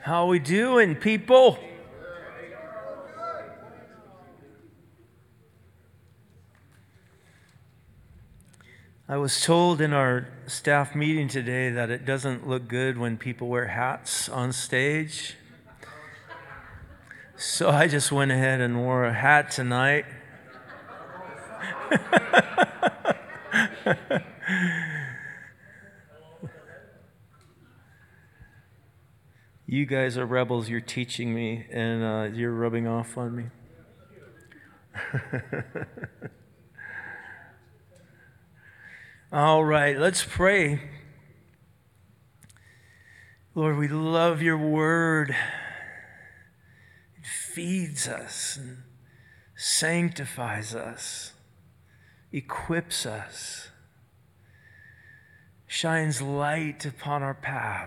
How we doing, people? I was told in our staff meeting today that it doesn't look good when people wear hats on stage. So I just went ahead and wore a hat tonight. You guys are rebels. You're teaching me, and you're rubbing off on me. All right, let's pray. Lord, we love your word. It feeds us and sanctifies us, equips us, shines light upon our path.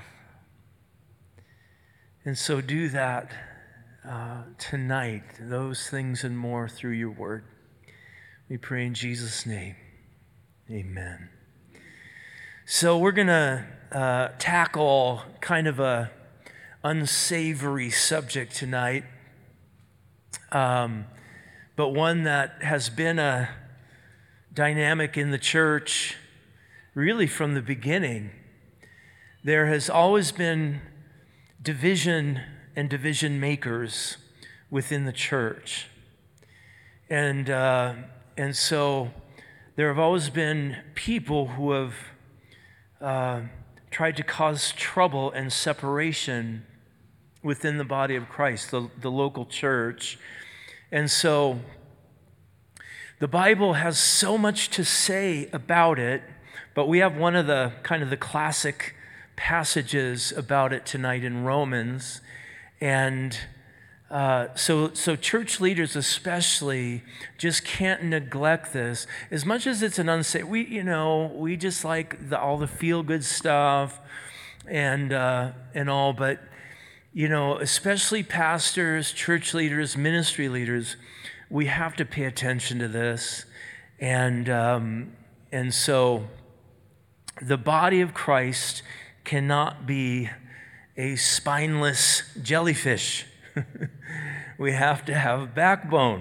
And so do that tonight, those things and more through your word. We pray in Jesus' name. Amen. So we're going to tackle kind of a unsavory subject tonight, but one that has been a dynamic in the church really from the beginning. There has always been division and division makers within the church. And so there have always been people who have tried to cause trouble and separation within the body of Christ, the local church. And so the Bible has so much to say about it, but we have one of the kind of the classic passages about it tonight in Romans. And so church leaders especially just can't neglect this. As much as it's an unsafe, we just like all the feel-good stuff and all, but especially pastors, church leaders, ministry leaders, we have to pay attention to this. And so the body of Christ cannot be a spineless jellyfish. We have to have a backbone.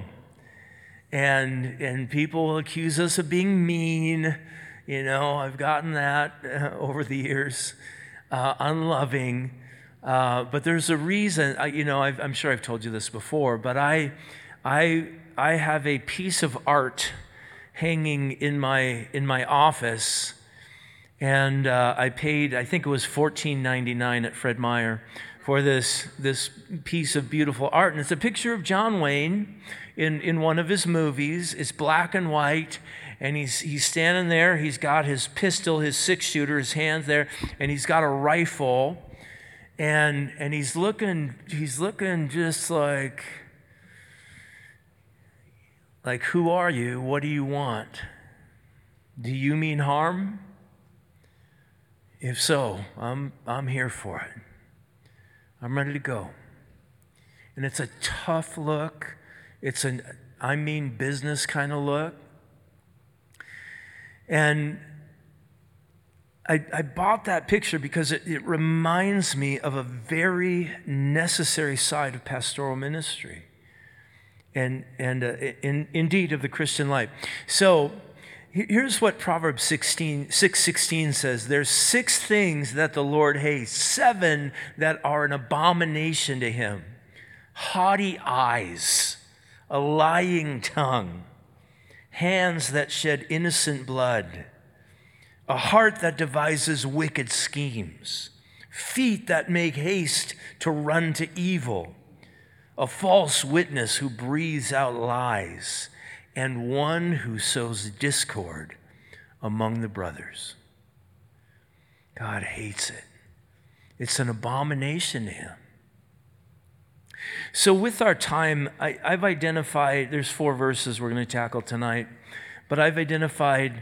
And people will accuse us of being mean. I've gotten that over the years, unloving. But there's a reason. I'm sure I've told you this before, but I have a piece of art hanging in my office. And I paid, I think it was $14.99 at Fred Meyer for this piece of beautiful art. And it's a picture of John Wayne in one of his movies. It's black and white, and he's standing there. He's got his pistol, his six-shooter, his hands there, and he's got a rifle. And he's looking just like, who are you? What do you want? Do you mean harm? If so, I'm here for it. I'm ready to go. And it's a tough look. It's business kind of look. And I bought that picture because it reminds me of a very necessary side of pastoral ministry and indeed of the Christian life. So here's what Proverbs 6:16 says. There's 6 things that the Lord hates, 7 that are an abomination to him. Haughty eyes, a lying tongue, hands that shed innocent blood, a heart that devises wicked schemes, feet that make haste to run to evil, a false witness who breathes out lies, and one who sows discord among the brothers. God hates it. It's an abomination to him. So with our time, I've identified, there's 4 verses we're going to tackle tonight, but I've identified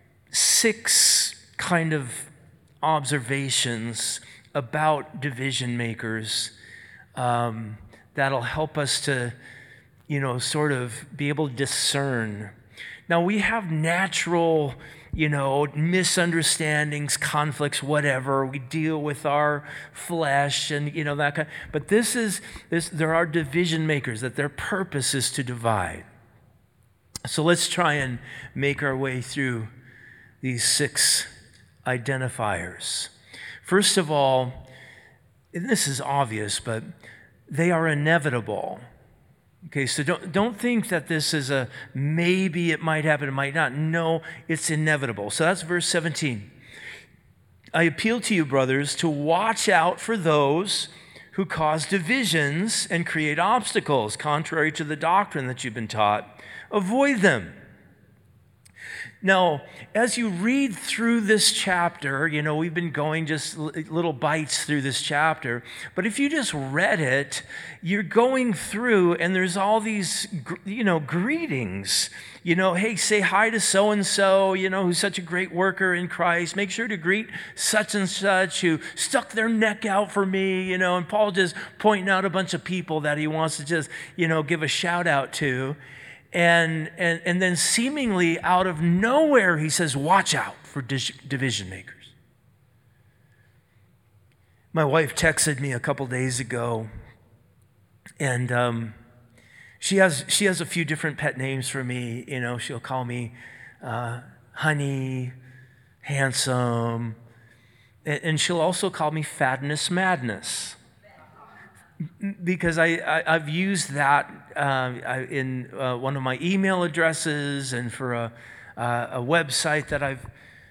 6 kind of observations about division makers that'll help us to sort of be able to discern. Now, we have natural misunderstandings, conflicts, whatever. We deal with our flesh and, that kind. But there are division makers, that their purpose is to divide. So let's try and make our way through these 6 identifiers. First of all, and this is obvious, but they are inevitable. Okay, so don't think that this is a maybe it might happen, it might not. No, it's inevitable. So that's verse 17. I appeal to you, brothers, to watch out for those who cause divisions and create obstacles contrary to the doctrine that you've been taught. Avoid them. Now, as you read through this chapter, we've been going just little bites through this chapter, but if you just read it, you're going through and there's all these, greetings. Hey, say hi to so-and-so, who's such a great worker in Christ. Make sure to greet such and such who stuck their neck out for me, and Paul just pointing out a bunch of people that he wants to just, give a shout out to. And then seemingly out of nowhere, he says, watch out for division makers. My wife texted me a couple days ago, and she has a few different pet names for me. She'll call me honey, handsome, and she'll also call me fatness madness. Because I've used that in one of my email addresses and for a website that I've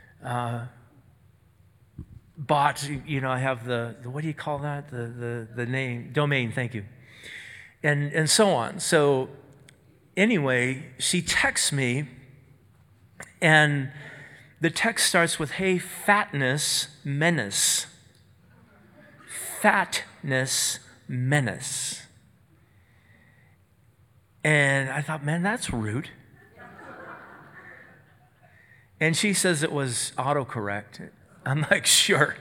bought. I have the what do you call that? The name, domain, thank you. And so on. So anyway, she texts me, and the text starts with, hey, fatness menace. Fatness menace. And I thought, man, that's rude. And she says it was autocorrect. I'm like, sure.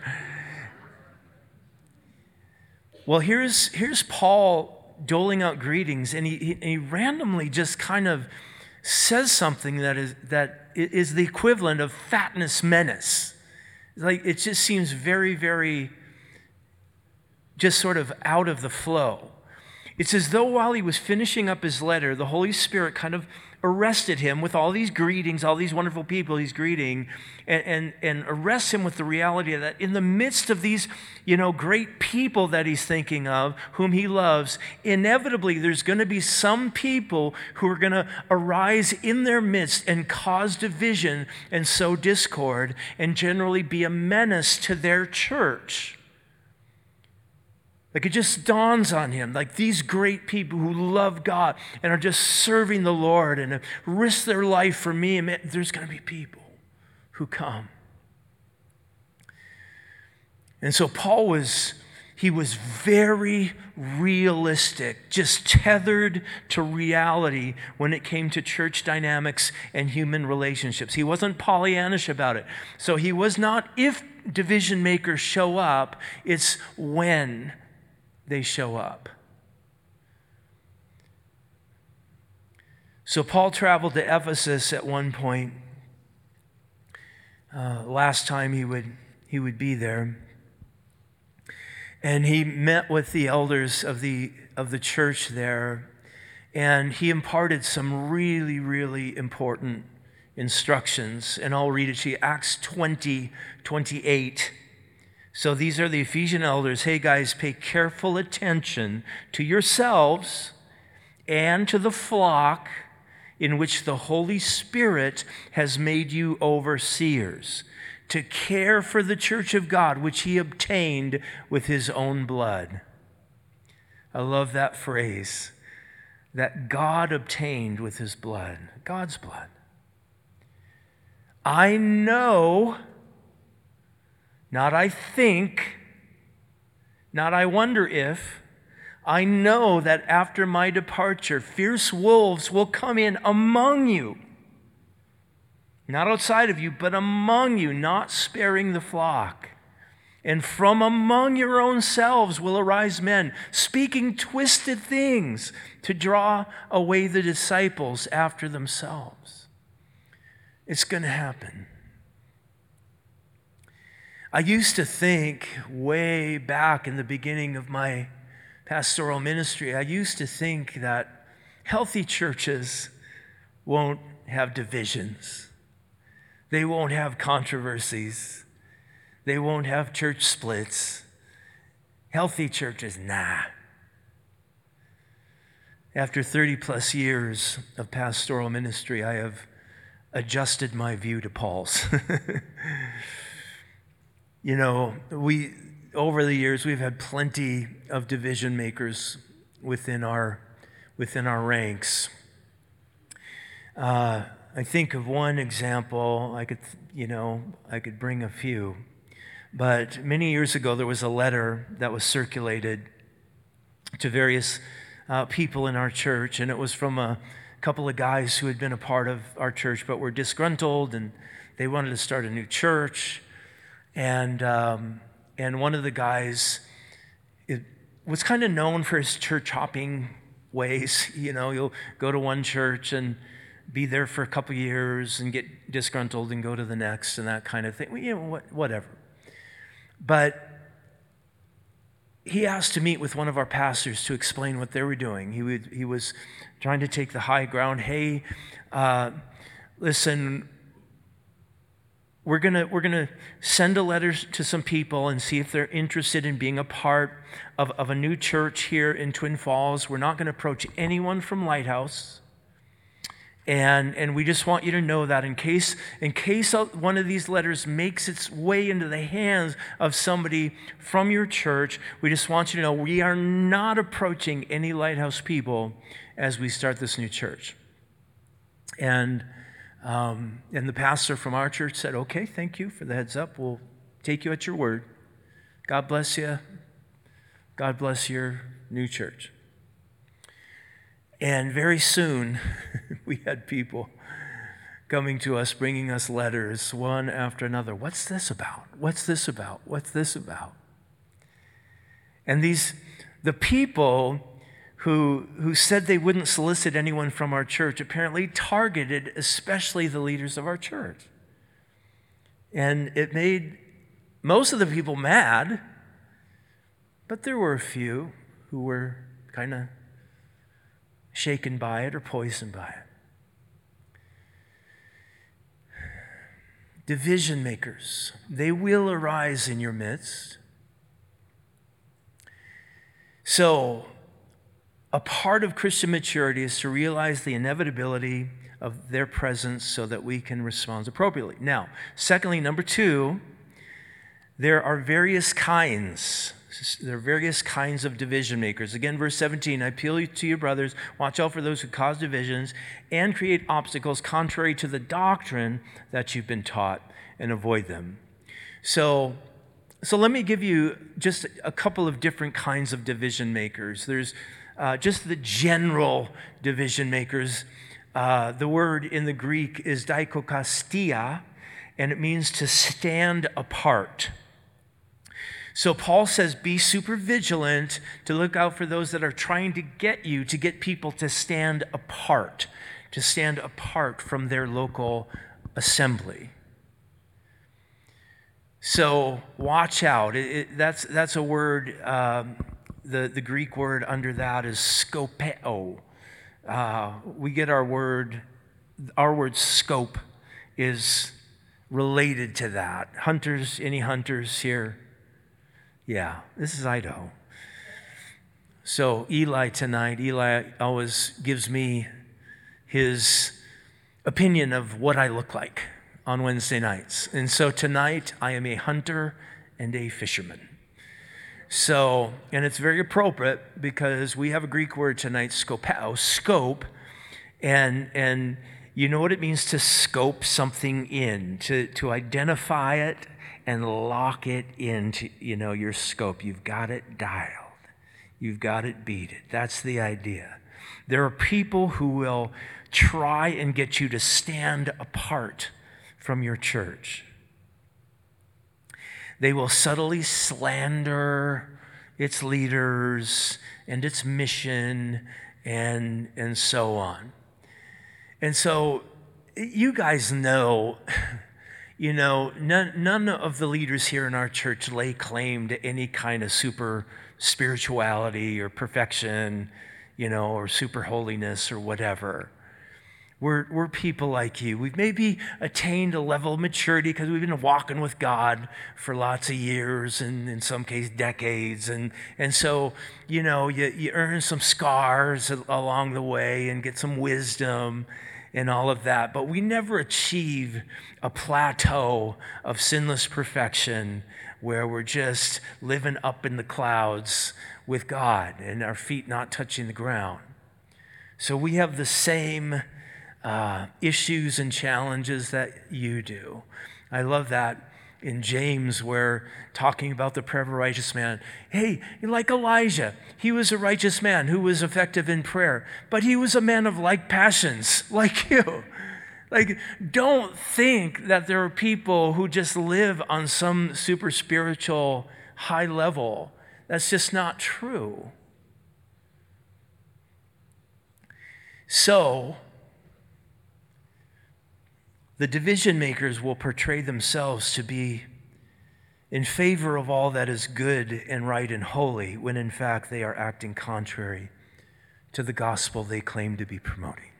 Well, here's Paul doling out greetings, and he randomly just kind of says something that is the equivalent of fatness menace. Like, it just seems very, very just sort of out of the flow. It's as though while he was finishing up his letter, the Holy Spirit kind of arrested him with all these greetings, all these wonderful people he's greeting, and arrests him with the reality that in the midst of these, great people that he's thinking of, whom he loves, inevitably there's going to be some people who are going to arise in their midst and cause division and sow discord and generally be a menace to their church. Like, it just dawns on him, like these great people who love God and are just serving the Lord and have risked their life for me, and there's going to be people who come. And so Paul was very realistic, just tethered to reality when it came to church dynamics and human relationships. He wasn't Pollyannish about it. So he was not, if division makers show up, it's when they show up. So Paul traveled to Ephesus at one point. Last time he would be there. And he met with the elders of the church there, and he imparted some really, really important instructions. And I'll read it to you. Acts 20:28. So these are the Ephesian elders. Hey guys, pay careful attention to yourselves and to the flock in which the Holy Spirit has made you overseers, to care for the church of God, which he obtained with his own blood. I love that phrase, that God obtained with his blood, God's blood. I know, not I think, not I wonder if, I know that after my departure, fierce wolves will come in among you. Not outside of you, but among you, not sparing the flock. And from among your own selves will arise men, speaking twisted things to draw away the disciples after themselves. It's going to happen. I used to think way back in the beginning of my pastoral ministry, I used to think that healthy churches won't have divisions. They won't have controversies. They won't have church splits. Healthy churches, nah. After 30 plus years of pastoral ministry, I have adjusted my view to Paul's. You know, over the years, we've had plenty of division makers within our ranks. I think of one example. I could bring a few. But many years ago, there was a letter that was circulated to various people in our church, and it was from a couple of guys who had been a part of our church but were disgruntled, and they wanted to start a new church. And one of the guys was kind of known for his church hopping ways. You know, you'll go to one church and be there for a couple years and get disgruntled and go to the next and that kind of thing. Well, you know, whatever. But he asked to meet with one of our pastors to explain what they were doing. He was trying to take the high ground. Hey, listen, we're gonna send a letter to some people and see if they're interested in being a part of a new church here in Twin Falls. We're not going to approach anyone from Lighthouse. And we just want you to know that in case one of these letters makes its way into the hands of somebody from your church, we just want you to know we are not approaching any Lighthouse people as we start this new church. And the pastor from our church said, okay, thank you for the heads up. We'll take you at your word. God bless you. God bless your new church. And very soon, we had people coming to us, bringing us letters, one after another. What's this about? What's this about? What's this about? And the people who said they wouldn't solicit anyone from our church apparently targeted especially the leaders of our church. And it made most of the people mad, but there were a few who were kind of shaken by it or poisoned by it. Division makers, they will arise in your midst. So, a part of Christian maturity is to realize the inevitability of their presence so that we can respond appropriately. Now, secondly, number two, there are various kinds. There are various kinds of division makers. Again, verse 17, I appeal to you, brothers, watch out for those who cause divisions and create obstacles contrary to the doctrine that you've been taught, and avoid them. So let me give you just a couple of different kinds of division makers. There's just the general division makers. The word in the Greek is dikokastia, and it means to stand apart. So Paul says, be super vigilant to look out for those that are trying to get people to stand apart from their local assembly. So watch out. That's a word, the Greek word under that is skopeo. We get our word scope is related to that. Hunters, any hunters here? Yeah, this is Idaho. So Eli always gives me his opinion of what I look like on Wednesday nights. And so tonight I am a hunter and a fisherman. So, and it's very appropriate because we have a Greek word tonight, skopeo, scope, and you know what it means to scope something in, to identify it and lock it into, your scope. You've got it dialed. You've got it beat it. That's the idea. There are people who will try and get you to stand apart from your church. They will subtly slander its leaders and its mission and so on. And so you guys know, none of the leaders here in our church lay claim to any kind of super spirituality or perfection, or super holiness or whatever. We're people like you. We've maybe attained a level of maturity because we've been walking with God for lots of years and in some cases decades. And so, you earn some scars along the way and get some wisdom and all of that. But we never achieve a plateau of sinless perfection where we're just living up in the clouds with God and our feet not touching the ground. So we have the same issues and challenges that you do. I love that in James, where talking about the prayer of a righteous man. Hey, like Elijah, he was a righteous man who was effective in prayer, but he was a man of like passions, like you. Like, don't think that there are people who just live on some super spiritual high level. That's just not true. So, the division makers will portray themselves to be in favor of all that is good and right and holy, when in fact they are acting contrary to the gospel they claim to be promoting.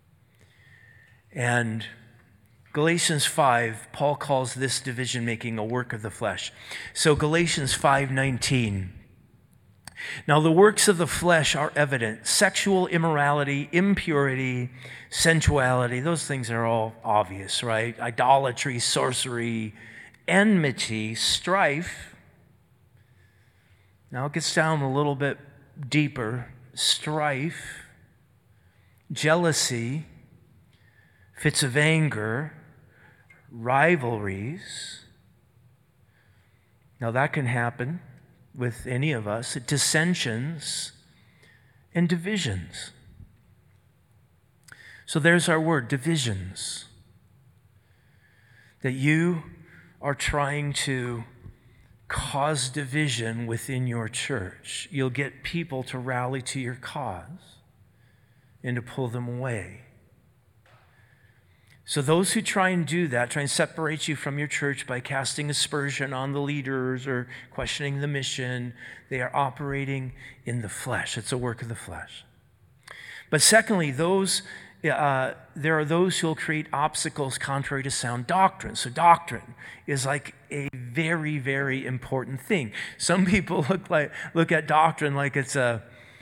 And Galatians 5, Paul calls this division making a work of the flesh. So Galatians 5:19. Now the works of the flesh are evident: sexual immorality, impurity, sensuality. Those things are all obvious, right? Idolatry, sorcery, enmity, strife. Now it gets down a little bit deeper. Strife, jealousy, fits of anger, rivalries. Now that can happen with any of us. Dissensions and divisions. So there's our word, divisions. That you are trying to cause division within your church. You'll get people to rally to your cause and to pull them away. So those who try and do that, try and separate you from your church by casting aspersion on the leaders or questioning the mission, they are operating in the flesh. It's a work of the flesh. But secondly, there are those who will create obstacles contrary to sound doctrine. So doctrine is like a very, very important thing. Some people look at doctrine like it's a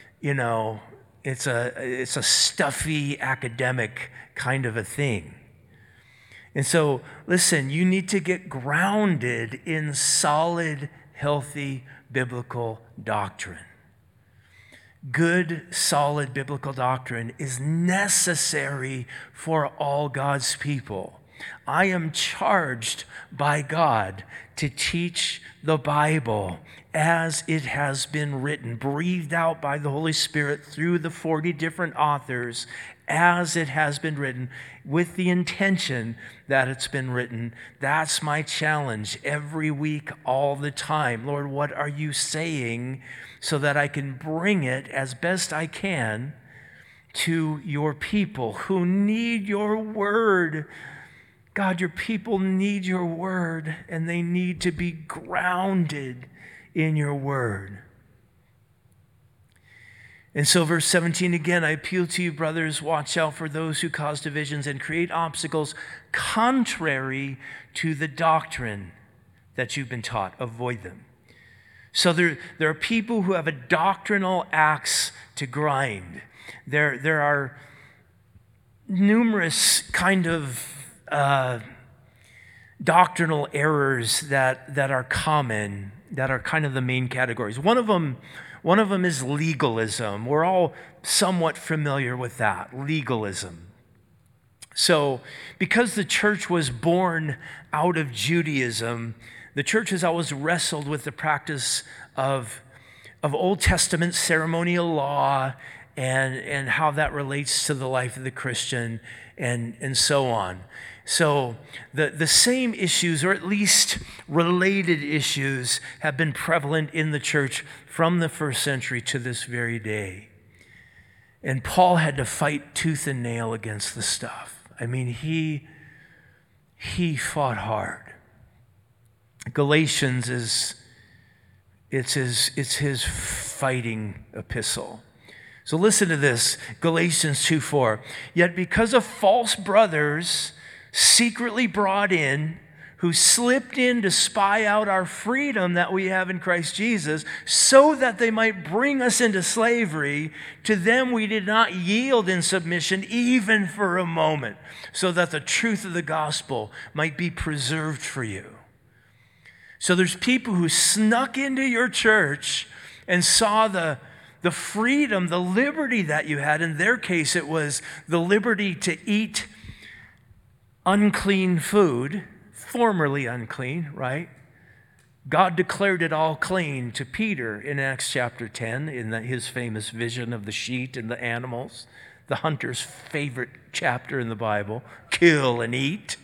stuffy academic kind of a thing. And so, listen, you need to get grounded in solid, healthy, biblical doctrine. Good, solid biblical doctrine is necessary for all God's people. I am charged by God to teach the Bible as it has been written, breathed out by the Holy Spirit through the 40 different authors, as it has been written, with the intention that it's been written. That's my challenge every week, all the time. Lord, what are you saying, so that I can bring it as best I can to your people who need your word. God, your people need your word, and they need to be grounded in your word. And so verse 17 again, I appeal to you, brothers, watch out for those who cause divisions and create obstacles contrary to the doctrine that you've been taught. Avoid them. So there are people who have a doctrinal axe to grind. There are numerous kind of doctrinal errors that are common, that are kind of the main categories. One of them is legalism. We're all somewhat familiar with that, legalism. So because the church was born out of Judaism, the church has always wrestled with the practice of Old Testament ceremonial law and how that relates to the life of the Christian and so on. So the same issues, or at least related issues, have been prevalent in the church from the first century to this very day. And Paul had to fight tooth and nail against the stuff. I mean, he he fought hard. Galatians it's his fighting epistle. So listen to this, Galatians 2:4. Yet because of false brothers secretly brought in, who slipped in to spy out our freedom that we have in Christ Jesus, so that they might bring us into slavery, to them we did not yield in submission even for a moment, so that the truth of the gospel might be preserved for you. So there's people who snuck into your church and saw the freedom, the liberty that you had. In their case, it was the liberty to eat unclean food, formerly unclean, right? God declared it all clean to Peter in Acts chapter 10, in his famous vision of the sheet and the animals, the hunter's favorite chapter in the Bible, kill and eat.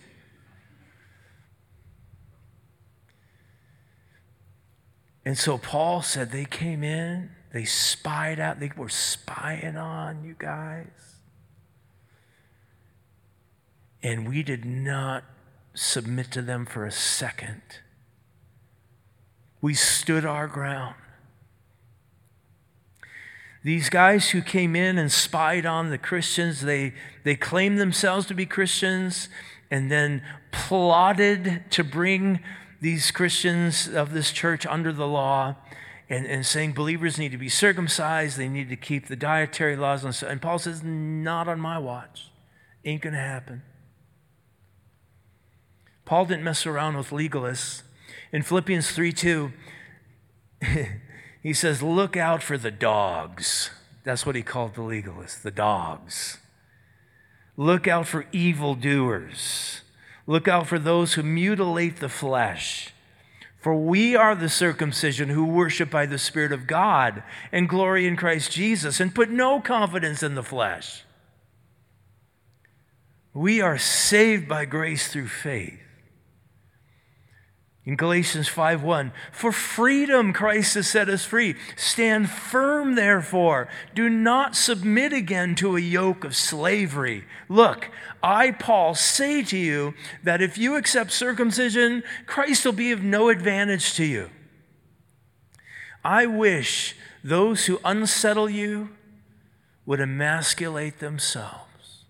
And so Paul said they came in, they spied out, they were spying on you guys. And we did not submit to them for a second. We stood our ground. These guys who came in and spied on the Christians, they claimed themselves to be Christians and then plotted to bring these Christians of this church under the law and saying believers need to be circumcised, they need to keep the dietary laws. And Paul says, not on my watch. Ain't going to happen. Paul didn't mess around with legalists. In Philippians 3:2, he says, look out for the dogs. That's what he called the legalists, the dogs. Look out for evildoers. Look out for those who mutilate the flesh. For we are the circumcision who worship by the Spirit of God and glory in Christ Jesus and put no confidence in the flesh. We are saved by grace through faith. In Galatians 5:1, for freedom Christ has set us free. Stand firm, therefore. Do not submit again to a yoke of slavery. Look, I, Paul, say to you that if you accept circumcision, Christ will be of no advantage to you. I wish those who unsettle you would emasculate themselves.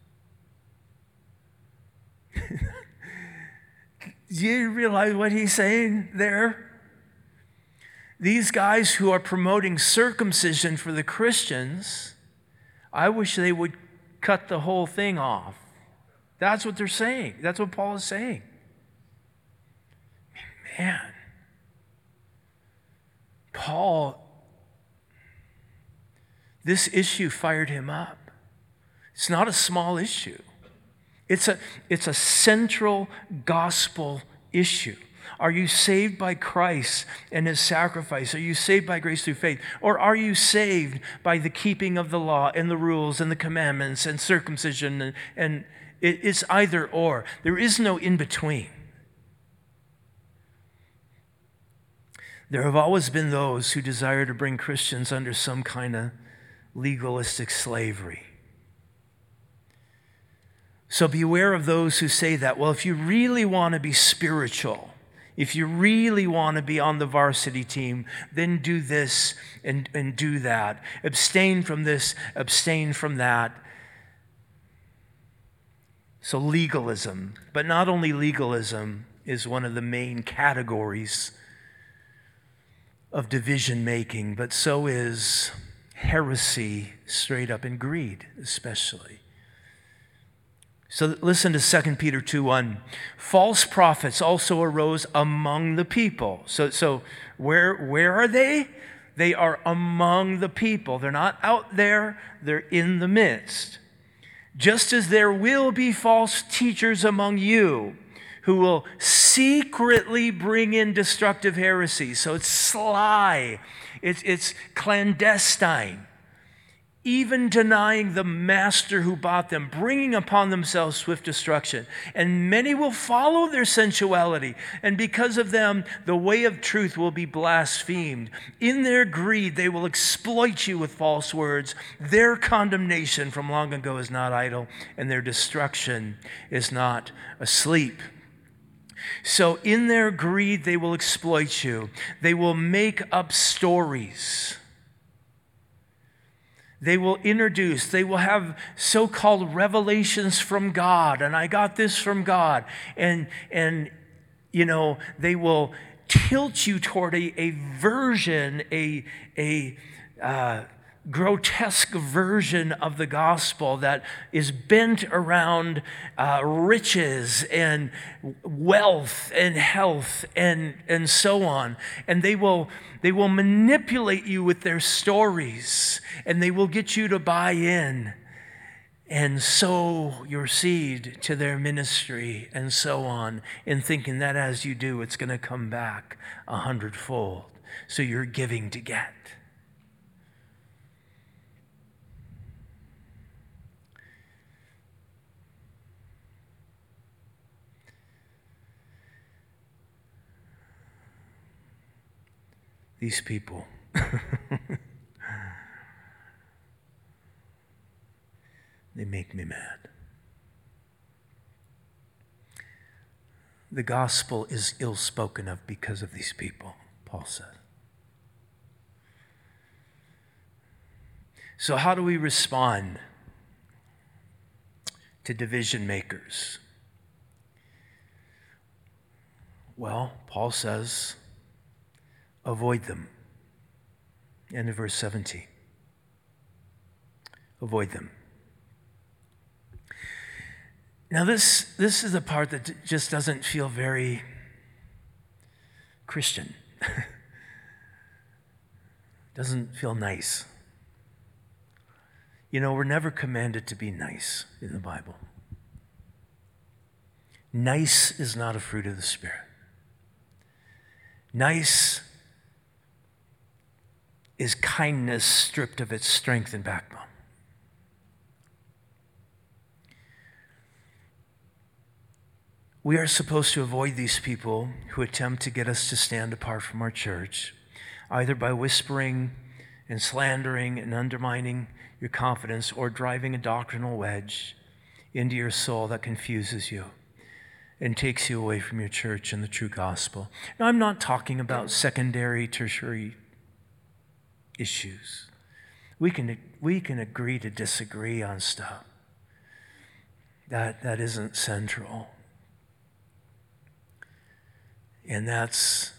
Do you realize what he's saying there? These guys who are promoting circumcision for the Christians, I wish they would cut the whole thing off. That's what they're saying. That's what Paul is saying. Man, Paul, this issue fired him up. It's not a small issue. It's a central gospel issue. Are you saved by Christ and his sacrifice? Are you saved by grace through faith? Or are you saved by the keeping of the law and the rules and the commandments and circumcision? And it's either or. There is no in between. There have always been those who desire to bring Christians under some kind of legalistic slavery. So beware of those who say that, well, if you really want to be spiritual, if you really want to be on the varsity team, then do this and do that. Abstain from this, abstain from that. So legalism, but not only legalism, is one of the main categories of division making, but so is heresy, straight up, and greed especially. So listen to 2 Peter 2:1. False prophets also arose among the people. So where are they? They are among the people. They're not out there, they're in the midst. Just as there will be false teachers among you who will secretly bring in destructive heresies. So it's sly, it's clandestine. Even denying the master who bought them, bringing upon themselves swift destruction. And many will follow their sensuality, and because of them, the way of truth will be blasphemed. In their greed, they will exploit you with false words. Their condemnation from long ago is not idle, and their destruction is not asleep. So in their greed, they will exploit you. They will make up stories. They will introduce, they will have so-called revelations from God, and I got this from God. And they will tilt you toward a version, a grotesque version of the gospel that is bent around riches and wealth and health and so on. And they will manipulate you with their stories, and they will get you to buy in and sow your seed to their ministry and so on, and thinking that as you do, it's going to come back 100-fold. So you're giving to get. These people. They make me mad. The gospel is ill spoken of because of these people, Paul said. So how do we respond to division makers? Well, Paul says, avoid them. End of verse 17. Avoid them. Now this is the part that just doesn't feel very Christian. Doesn't feel nice. We're never commanded to be nice in the Bible. Nice is not a fruit of the Spirit. Nice is kindness stripped of its strength and backbone. We are supposed to avoid these people who attempt to get us to stand apart from our church, either by whispering and slandering and undermining your confidence, or driving a doctrinal wedge into your soul that confuses you and takes you away from your church and the true gospel. Now, I'm not talking about secondary, tertiary issues. We can agree to disagree on stuff that isn't central. And that's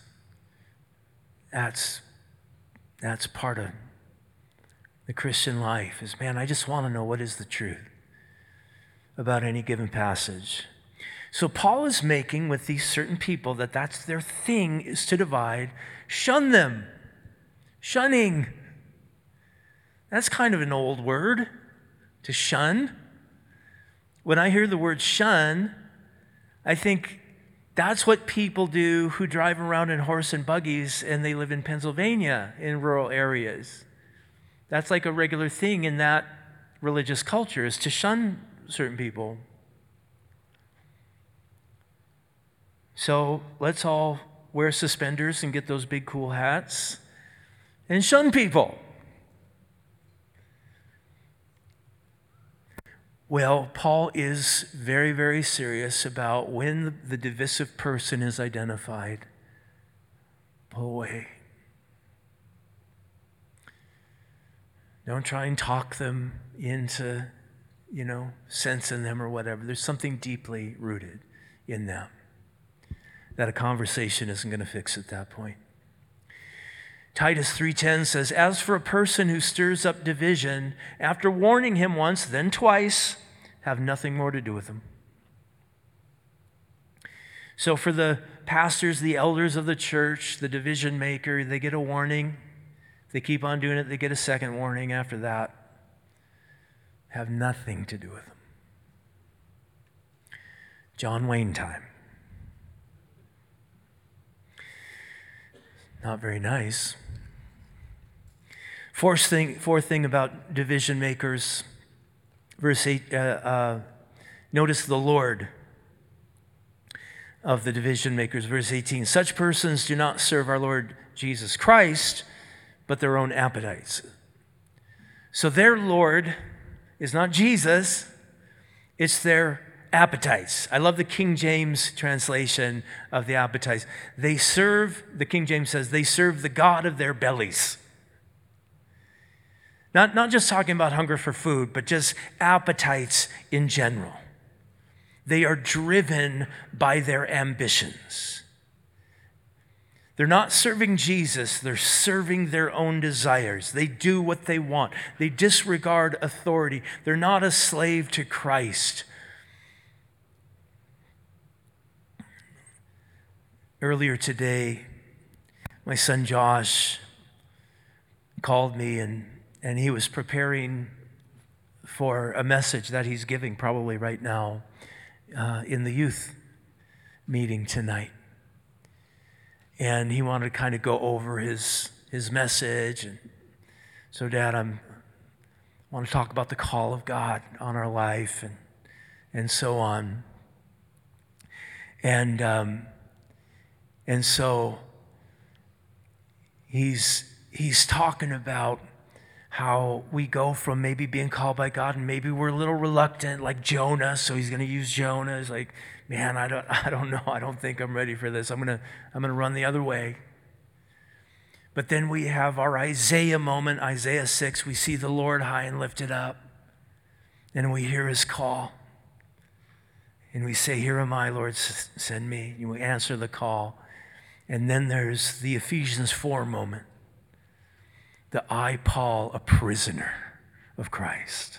part of the Christian life is, man, I just want to know what is the truth about any given passage. So Paul is making with these certain people that's their thing, is to divide. Shun them. Shunning. That's kind of an old word, to shun. When I hear the word shun, I think that's what people do who drive around in horse and buggies and they live in Pennsylvania in rural areas. That's like a regular thing in that religious culture, is to shun certain people. So let's all wear suspenders and get those big cool hats and shun people. Well, Paul is very, very serious about when the divisive person is identified, pull away. Don't try and talk them into, sensing them or whatever. There's something deeply rooted in them that a conversation isn't going to fix at that point. Titus 3:10 says, as for a person who stirs up division, after warning him once, then twice, have nothing more to do with him. So for the pastors, the elders of the church, the division maker, they get a warning. If they keep on doing it, they get a second warning after that. Have nothing to do with them. John Wayne time. Not very nice. Fourth thing about division makers, verse 8, notice the Lord of the division makers, verse 18. Such persons do not serve our Lord Jesus Christ, but their own appetites. So their Lord is not Jesus, it's their appetites. I love the King James translation of the appetites. The King James says, they serve the God of their bellies. Not just talking about hunger for food, but just appetites in general. They are driven by their ambitions. They're not serving Jesus, they're serving their own desires. They do what they want. They disregard authority. They're not a slave to Christ. Earlier today, my son Josh called me and he was preparing for a message that he's giving probably right now in the youth meeting tonight. And he wanted to kind of go over his message. And so, Dad, I want to talk about the call of God on our life and so on. And so he's talking about how we go from maybe being called by God and maybe we're a little reluctant, like Jonah. So he's going to use Jonah as like, man, I don't know. I don't think I'm ready for this. I'm going to run the other way. But then we have our Isaiah moment, Isaiah 6. We see the Lord high and lifted up, and we hear his call. And we say, here am I, Lord, send me. And we answer the call. And then there's the Ephesians 4 moment. That I, Paul, a prisoner of Christ.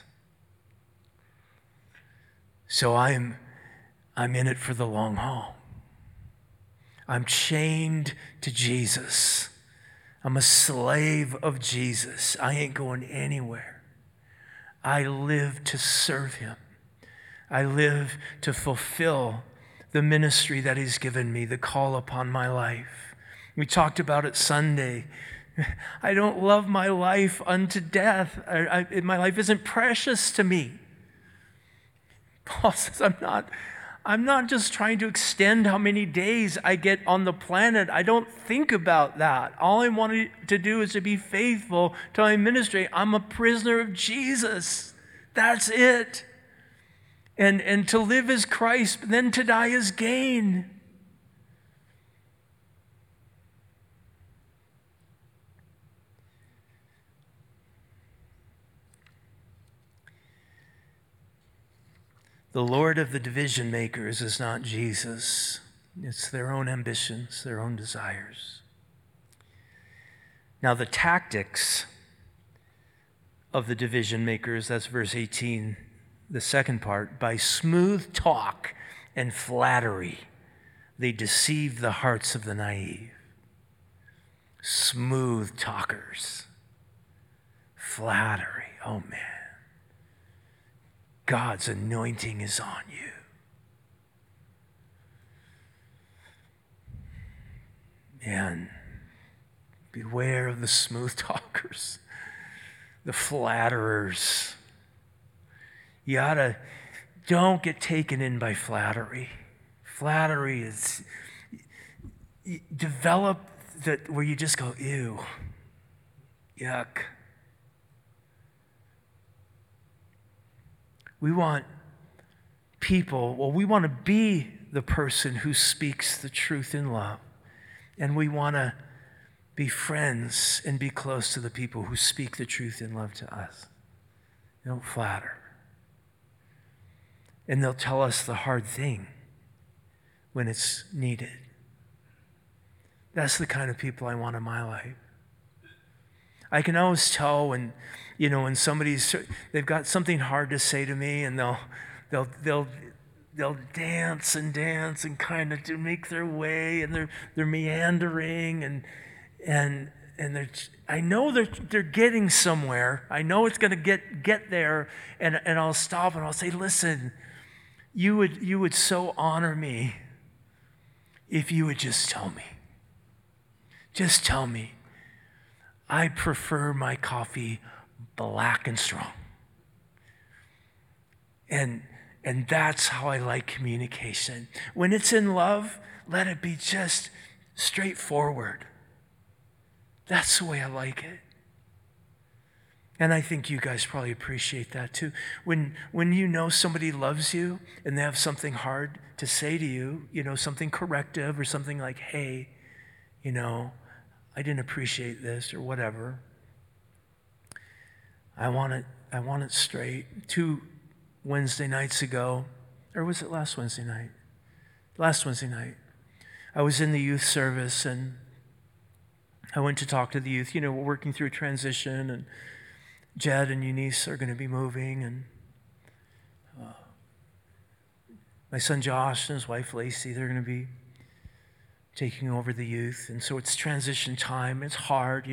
So I'm in it for the long haul. I'm chained to Jesus. I'm a slave of Jesus. I ain't going anywhere. I live to serve him. I live to fulfill the ministry that he's given me, the call upon my life. We talked about it Sunday. I don't love my life unto death. My life isn't precious to me. Paul says, I'm not just trying to extend how many days I get on the planet. I don't think about that. All I wanted to do is to be faithful to my ministry. I'm a prisoner of Jesus. That's it. And to live is Christ, then to die is gain. The Lord of the division makers is not Jesus. It's their own ambitions, their own desires. Now, the tactics of the division makers, that's verse 18, the second part, by smooth talk and flattery, they deceive the hearts of the naive. Smooth talkers. Flattery. Oh, man. God's anointing is on you. Man, beware of the smooth talkers, the flatterers. Don't get taken in by flattery. Flattery is, develop that where you just go, ew, yuck. We want we want to be the person who speaks the truth in love. And we want to be friends and be close to the people who speak the truth in love to us. They don't flatter. And they'll tell us the hard thing when it's needed. That's the kind of people I want in my life. I can always tell when they've got something hard to say to me, and they'll dance and kind of to make their way, and they're meandering and I know they're getting somewhere. I know it's going to get there, and I'll stop and I'll say, listen, you would so honor me if you would just tell me. Just tell me. I prefer my coffee black and strong. And that's how I like communication. When it's in love, let it be just straightforward. That's the way I like it. And I think you guys probably appreciate that too. When you know somebody loves you and they have something hard to say to you, something corrective or something like, hey, I didn't appreciate this or whatever. I want it straight. 2 Wednesday nights ago, or was it last Wednesday night? Last Wednesday night, I was in the youth service and I went to talk to the youth. We're working through a transition, and Jed and Eunice are going to be moving, and my son Josh and his wife Lacey, they're going to be taking over the youth. And so it's transition time. It's hard,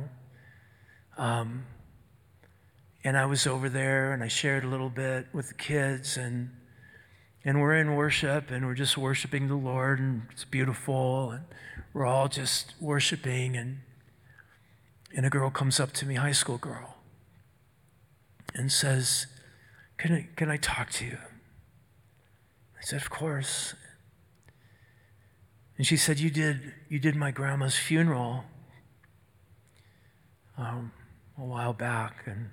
And I was over there and I shared a little bit with the kids, and we're in worship and we're just worshiping the Lord, and it's beautiful, and we're all just worshiping, and a girl comes up to me, high school girl, and says, can I talk to you? I said, of course. And she said, you did my grandma's funeral a while back, and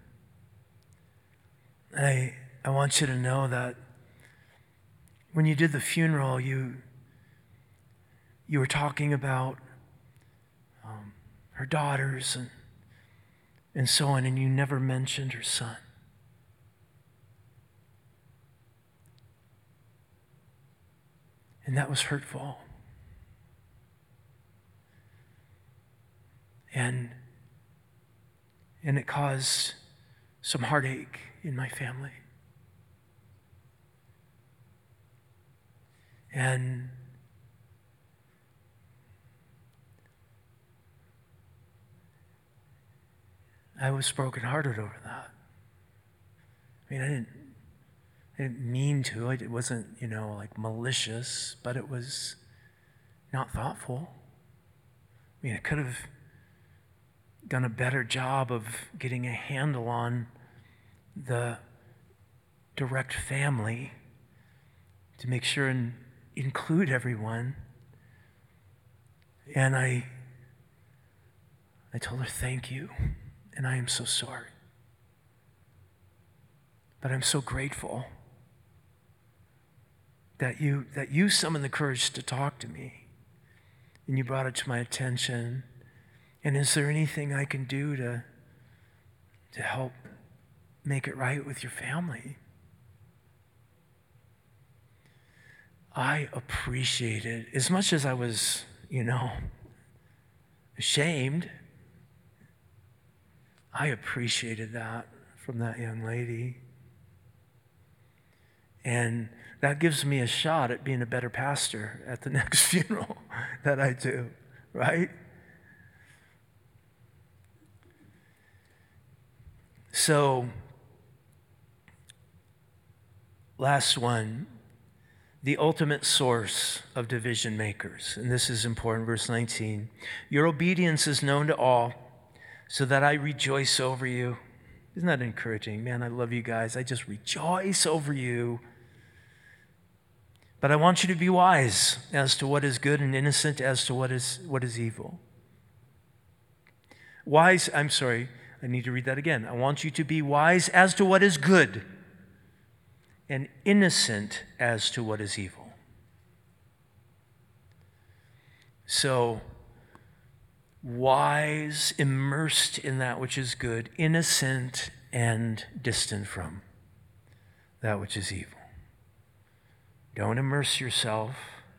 I want you to know that when you did the funeral, you were talking about her daughters and so on, and you never mentioned her son. And that was hurtful. And it caused some heartache in my family. And I was brokenhearted over that. I didn't mean to. It wasn't, like malicious, but it was not thoughtful. I could have done a better job of getting a handle on the direct family to make sure and include everyone. And I told her, thank you, and I am so sorry. But I'm so grateful that you summoned the courage to talk to me, and you brought it to my attention. And is there anything I can do to help make it right with your family? I appreciated, as much as I was, ashamed, I appreciated that from that young lady. And that gives me a shot at being a better pastor at the next funeral that I do, right? So, last one, the ultimate source of division makers. And this is important, verse 19. Your obedience is known to all, so that I rejoice over you. Isn't that encouraging? Man, I love you guys. I just rejoice over you. But I want you to be wise as to what is good and innocent as to what is evil. Wise, I'm sorry, I need to read that again. I want you to be wise as to what is good and innocent as to what is evil. So, wise, immersed in that which is good, innocent and distant from that which is evil. Don't immerse yourself.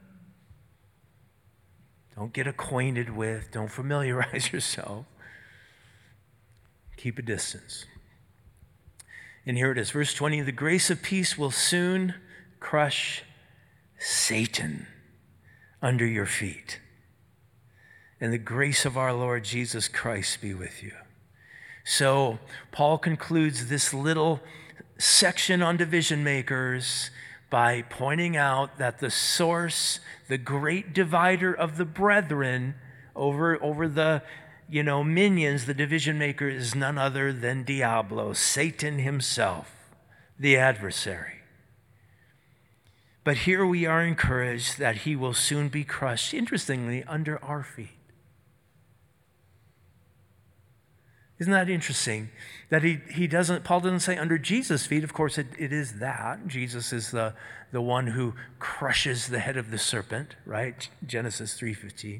Don't get acquainted with. Don't familiarize yourself. Keep a distance. And here it is, verse 20. The grace of peace will soon crush Satan under your feet. And the grace of our Lord Jesus Christ be with you. So Paul concludes this little section on division makers by pointing out that the source, the great divider of the brethren over the minions, the division maker, is none other than Diablo, Satan himself, the adversary. But here we are encouraged that he will soon be crushed, interestingly, under our feet. Isn't that interesting? That Paul doesn't say under Jesus' feet. Of course, it is that. Jesus is the one who crushes the head of the serpent, right? Genesis 3:15.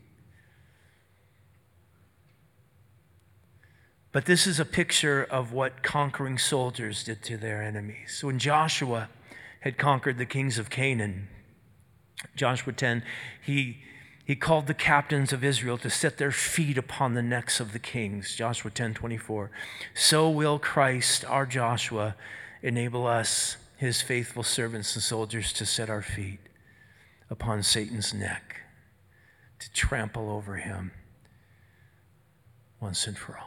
But this is a picture of what conquering soldiers did to their enemies. When Joshua had conquered the kings of Canaan, Joshua 10, he called the captains of Israel to set their feet upon the necks of the kings, Joshua 10:24. So will Christ, our Joshua, enable us, his faithful servants and soldiers, to set our feet upon Satan's neck, to trample over him once and for all.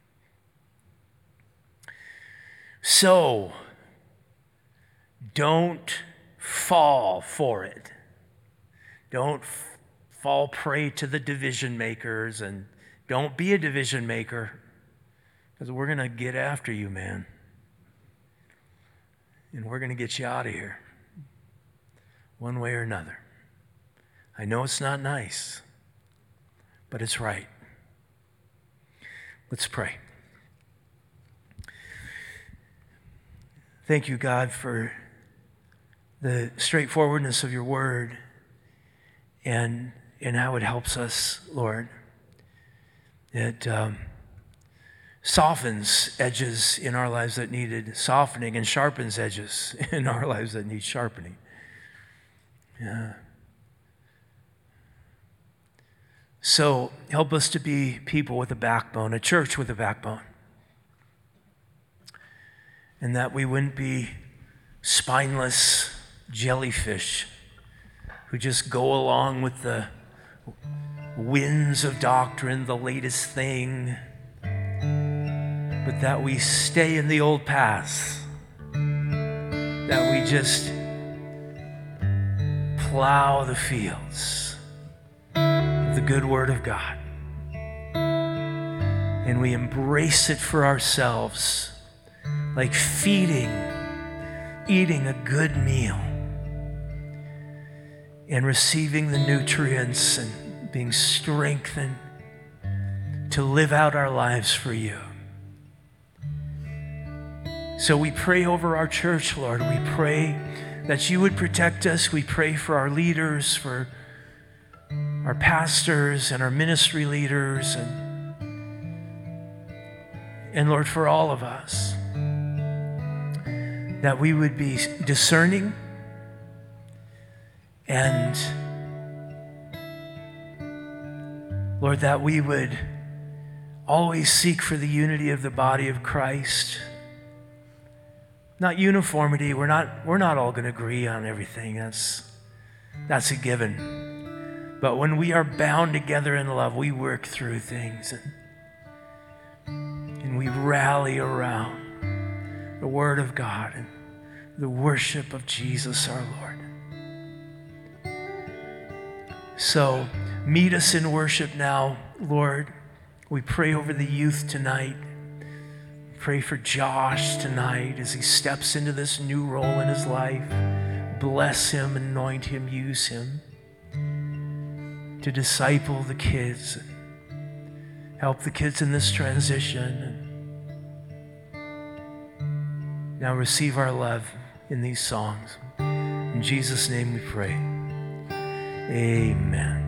So, don't fall for it. Don't fall prey to the division makers, and don't be a division maker, because we're going to get after you, man. And we're going to get you out of here one way or another. I know it's not nice, but it's right. Let's pray. Thank you, God, for the straightforwardness of your word and how it helps us, Lord. It softens edges in our lives that needed softening and sharpens edges in our lives that need sharpening. Yeah. So help us to be people with a backbone, a church with a backbone. And that we wouldn't be spineless jellyfish who just go along with the winds of doctrine, the latest thing, but that we stay in the old paths, that we just plow the fields of the good word of God, and we embrace it for ourselves, like eating a good meal and receiving the nutrients and being strengthened to live out our lives for you. So we pray over our church, Lord. We pray that you would protect us. We pray for our leaders, for our pastors and our ministry leaders, and Lord, for all of us, that we would be discerning and, Lord, that we would always seek for the unity of the body of Christ. Not uniformity. We're not all going to agree on everything. That's a given. But when we are bound together in love, we work through things and we rally around the Word of God and the worship of Jesus our Lord. So meet us in worship now, Lord. We pray over the youth tonight. Pray for Josh tonight as he steps into this new role in his life. Bless him, anoint him, use him to disciple the kids, and help the kids in this transition. Now receive our love in these songs. In Jesus' name we pray. Amen.